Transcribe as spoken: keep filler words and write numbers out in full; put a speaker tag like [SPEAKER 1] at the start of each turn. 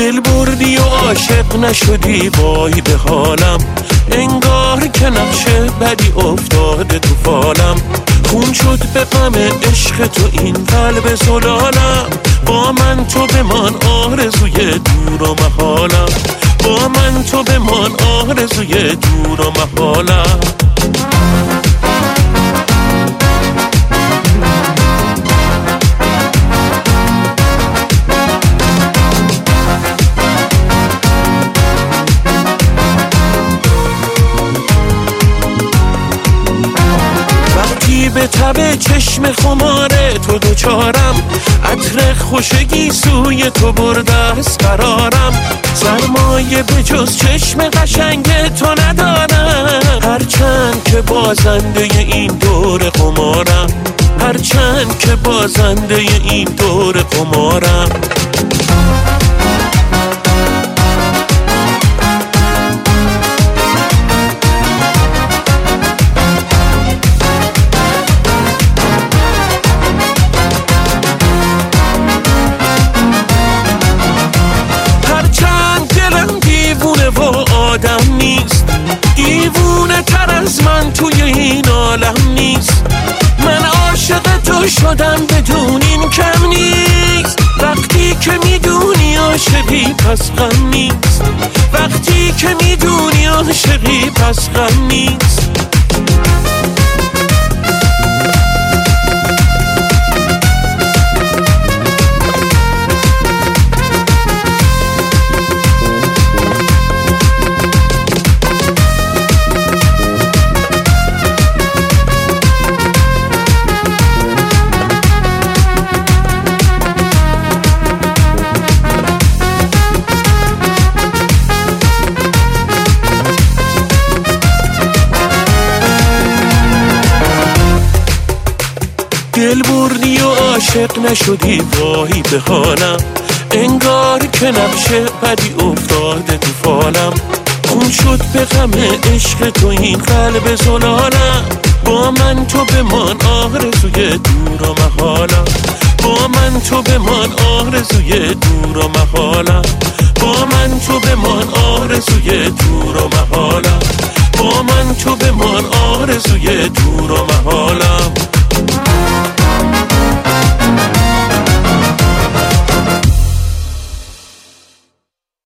[SPEAKER 1] دل بردی و عاشق نشدی، وای به حالم، انگار که نقشه بدی افتاده تو فالم. خون شد به غم عشق تو این قلب زلالم، با من تو بمان آرزوی دور و محالم، با من تو بمان آرزوی دور و محالم. به تب چشم خماره تو دوچارم، عطر خوشگی سوی تو برده از قرارم. سرمایه به جز چشم قشنگ تو ندارم، هرچند که بازنده این دور قمارم، هرچند که بازنده این دور قمارم. آدم نیست دیوونه تر از من توی این عالم نیست، من عاشق تو شدم بدون این کم نیست. وقتی که میدونی عاشقی پس غم نیست، وقتی که میدونی عاشقی پس غم نیست. دل بردی و عاشق نشدی، وای به حالم، انگار که نقشه بدی افتاده تو فالم. خون شد به غم عشق تو این قلب زلالم، با من تو بمان آرزوی دور و محالم، با من تو بمان آرزوی دور و محالم، با من تو بمان آرزوی دور و محالم، با من تو بمان آرزوی دور